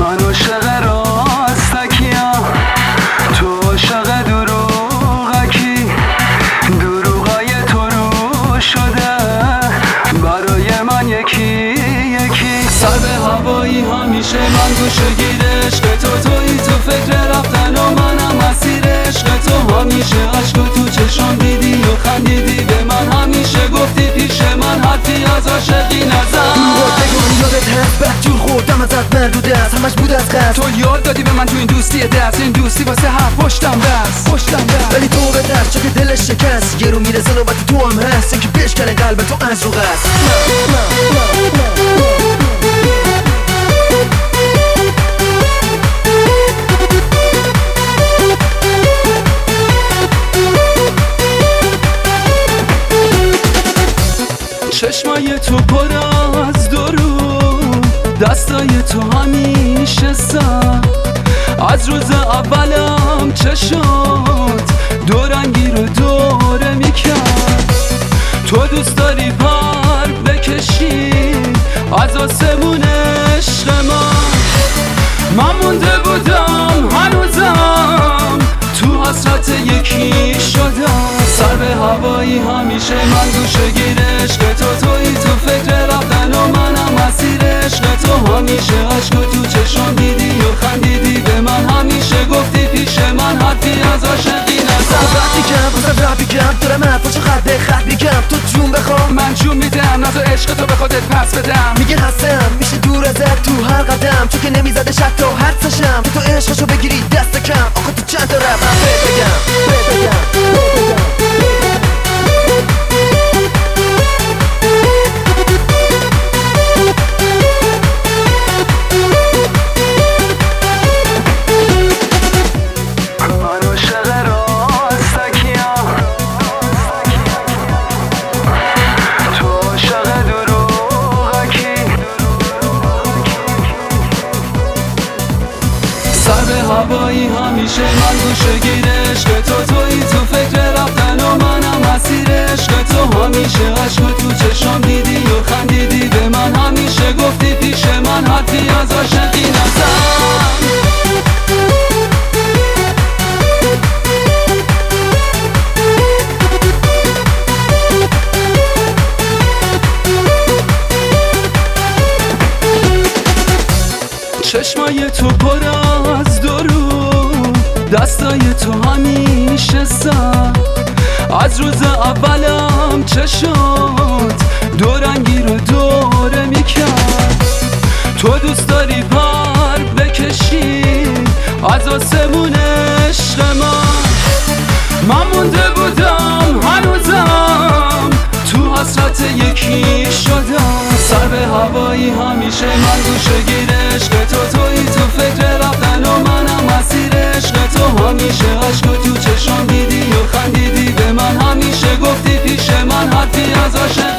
من عاشق راستکیم، تو عاشق دروغکی. دروغای تو رو شده برای من یکی یکی. سر به هوایی همیشه من گوشه گیر عشق تویی، تو فکر رفتن و منم مسیر عشق تو. همیشه عشق تو چشم دیدی و خندیدی به من، همیشه گفتی پیش من حرفی از عاشقی نزن. یادت هست بدجور خوردم ازت مردوده است، همش بود از قصد. تو یاد دادی به من تو این دوستی دست، این دوستی واسه هر پشتم بس. ولی تو بهتر چه که دلش شکست، یه رو میرسه نوبت تو هم هست، این که بشکنه قلب تو از رو قصد. چشمای تو پر از درو، دستای تو همیشه سر. از روز اولم چشات دورنگی رو دوره میکرد. تو دوست داری پر بکشی از آسمون عشق من مونده بودم هنوزم تو حسرت یکی شدم. سر به هوایی همیشه من گوشه گیر عشق تویی، تو فکر رفتن و منم مسیر عشق تو. همیشه عشق تو چشم دیدی و خندیدی به من، همیشه گفتی پیش من حرفی از عاشقی نزن. وقتی کم بزن ربی کم دارم حرفا چقدر به خط میگم، تو جون بخوام من جون میدم، نه تو عشق تو به خودت پس بدم. میگه هستم میشه دور ازت تو هر قدم، چون که نمیزده شک تا حدسشم که تو عشقشو بگیری دست کم. آخه تو چند تا رب هم بگم سر به هوایی همیشه من گوشه گیر عشق تویی، تو فکر رفتن و منم مسیر عشق تو. همیشه عشق تو چشم دیدی و خندیدی به من، همیشه گفتی پیش من حرفی از عاشقی نزن. چشمای تو پر از درو، دستای تو همیشه سر. از روز اولم چشات دورنگی رو دوره میکرد. تو دوست داری پر بکشی از آسمون عشق من مونده بودم هنوزم تو حسرت یکی شدم. سر به هوایی همیشه من گوشه گیر عشق تویی، تو فکر رفتن و منم مسیر عشق تو. همیشه عشق تو چشم دیدی و خندیدی به من، همیشه گفتی پیش من حرفی از عاشق